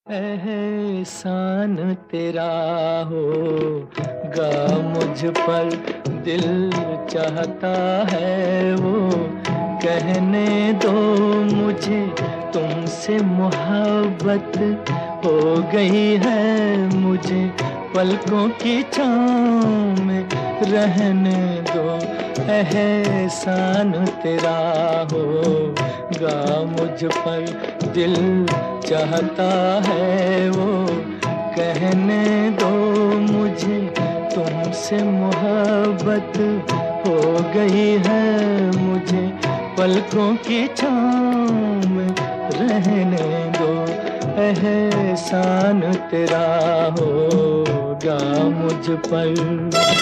एहसान तेरा होगा मुझ पर, दिल चाहता है वो कहने दो मुझे, तुमसे मोहब्बत हो गई है मुझे, पलकों की छाँव में रहने दो। एहसान तेरा होगा मुझ पर, दिल चाहता है वो कहने दो मुझे, तुमसे मोहब्बत हो गई है मुझे, पलकों की छाँव में रहने दो। एहसान तेरा होगा मुझ पर।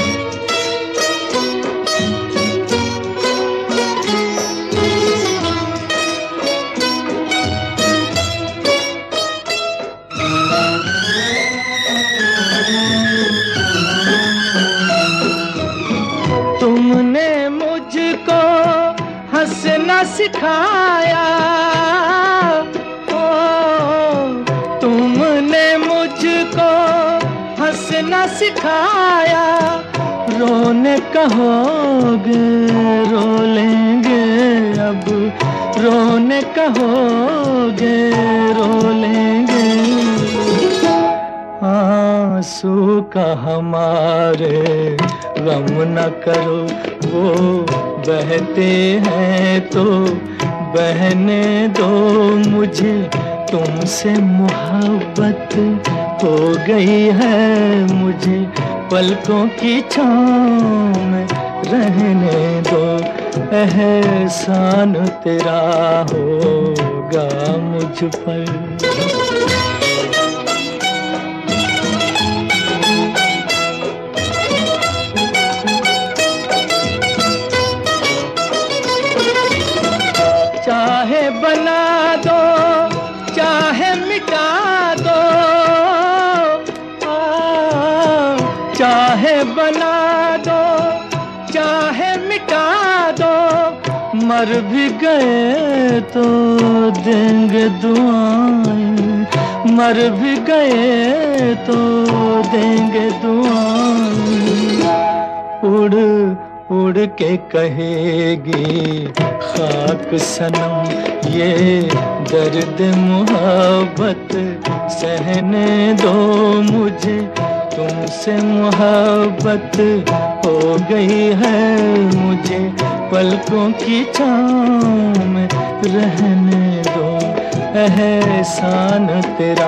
तुमने मुझको हंसना सिखाया, ओ तुमने मुझको हंसना सिखाया, रोने कहोगे रो लेंगे अब, रोने कहोगे रो लेंगे। आंसू का हमारे गम न करो, वो बहते हैं तो बहने दो मुझे, तुमसे मोहब्बत हो गई है मुझे, पलकों की छाँव में रहने दो। एहसान तेरा होगा मुझ पर। चाहे बना दो चाहे मिटा दो, चाहे बना दो चाहे मिटा दो, मर भी गए तो देंगे दुआएं, मर भी गए तो देंगे दुआएं। उड़ उड़ के कहेगी खाक सनम ये दर्द मोहब्बत सहने दो मुझे, तुमसे मोहब्बत हो गई है मुझे, पलकों की छाँव में रहने दो। एहसान तेरा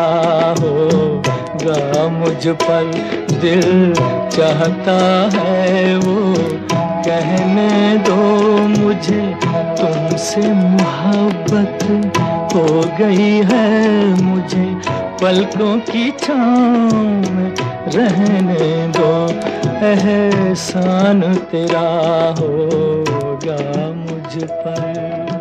होगा मुझ पर, दिल चाहता है वो कहने दो मुझे, तुमसे मोहब्बत हो गई है मुझे, पलकों की छाँव में रहने दो। एहसान तेरा होगा मुझ पर।